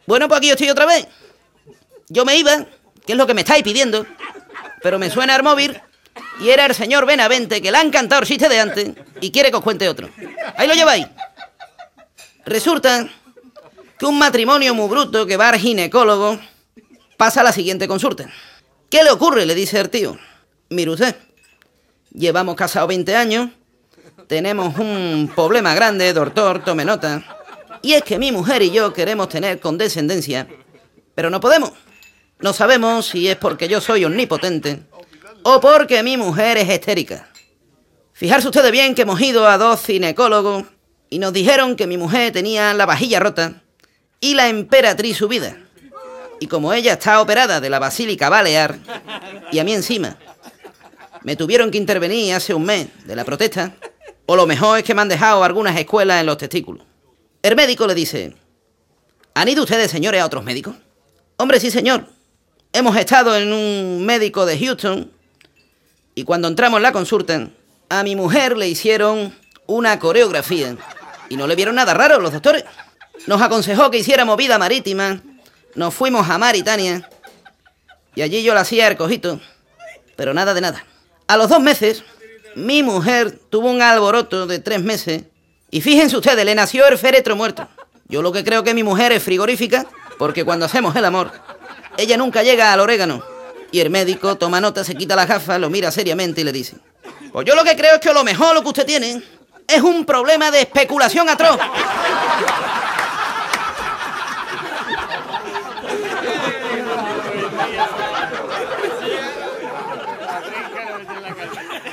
Bueno, pues aquí estoy otra vez. Yo me iba, que es lo que me estáis pidiendo, pero me suena el móvil y era el señor Benavente, que le ha encantado el chiste de antes y quiere que os cuente otro. Ahí lo lleváis. Resulta que un matrimonio muy bruto que va al ginecólogo pasa a la siguiente consulta. ¿Qué le ocurre?, le dice el tío. Mire usted, llevamos casados 20 años, tenemos un problema grande, doctor, tome nota. Y es que mi mujer y yo queremos tener condescendencia, pero no podemos. No sabemos si es porque yo soy omnipotente o porque mi mujer es histérica. Fijarse ustedes bien que hemos ido a 2 ginecólogos y nos dijeron que mi mujer tenía la vajilla rota y la emperatriz subida. Y como ella está operada de la basílica balear y a mí encima me tuvieron que intervenir hace un mes de la protesta, o lo mejor es que me han dejado algunas escuelas en los testículos. El médico le dice: ¿han ido ustedes, señores, a otros médicos? Hombre, sí, señor. Hemos estado en un médico de Houston y cuando entramos en la consulta, a mi mujer le hicieron una coreografía y no le vieron nada raro los doctores. Nos aconsejó que hiciéramos vida marítima, nos fuimos a Mauritania y allí yo le hacía el cojito, pero nada de nada. A los 2 meses, mi mujer tuvo un alboroto de 3 meses y fíjense ustedes, le nació el féretro muerto. Yo lo que creo que mi mujer es frigorífica, porque cuando hacemos el amor, ella nunca llega al orégano. Y el médico toma nota, se quita las gafas, lo mira seriamente y le dice: pues yo lo que creo es que lo mejor lo que usted tiene es un problema de especulación atroz.